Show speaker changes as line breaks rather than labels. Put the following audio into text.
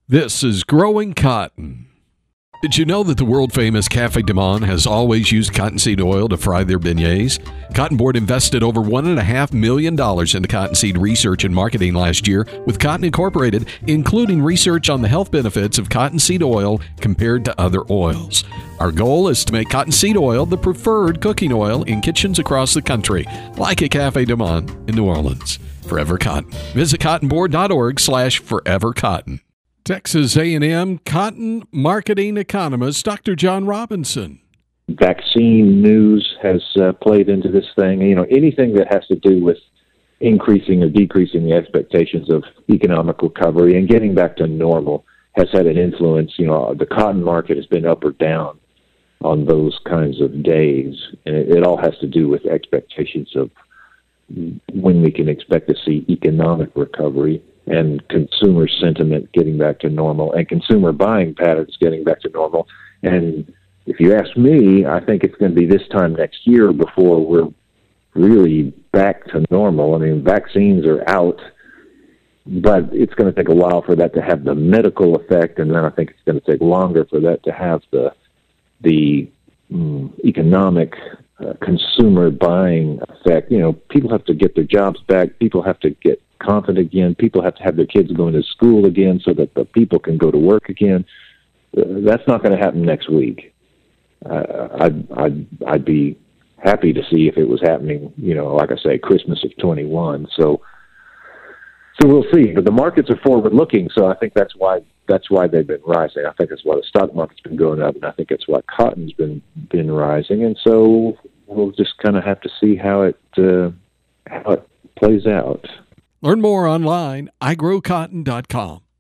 This is Growing Cotton. Did you know that the world-famous Cafe Du Monde has always used cottonseed oil to fry their beignets? Cotton Board invested over $1.5 million into cottonseed research and marketing last year with Cotton Incorporated, including research on the health benefits of cottonseed oil compared to other oils. Our goal is to make cottonseed oil the preferred cooking oil in kitchens across the country, like at Cafe Du Monde in New Orleans. Forever Cotton. Visit cottonboard.org/forevercotton. Texas A&M cotton marketing economist Dr. John Robinson.
Vaccine news has played into this thing. You know, anything that has to do with increasing or decreasing the expectations of economic recovery and getting back to normal has had an influence. You know, the cotton market has been up or down on those kinds of days, and it all has to do with expectations of when we can expect to see economic recovery and consumer sentiment getting back to normal and consumer buying patterns getting back to normal. And if you ask me, I think it's going to be this time next year before we're really back to normal. I mean, vaccines are out, but it's going to take a while for that to have the medical effect, and then I think it's going to take longer for that to have the economic consumer buying effect. You know, people have to get their jobs back. People have to get confident again. People have to have their kids going to school again so that the people can go to work again. That's not going to happen next week. I'd be happy to see if it was happening, you know, like I say, Christmas of 21. So we'll see. But the markets are forward looking, so I think that's why they've been rising. I think that's why the stock market's been going up, and I think that's why cotton's been rising. And so we'll just kind of have to see how it plays out.
Learn more online, igrowcotton.com.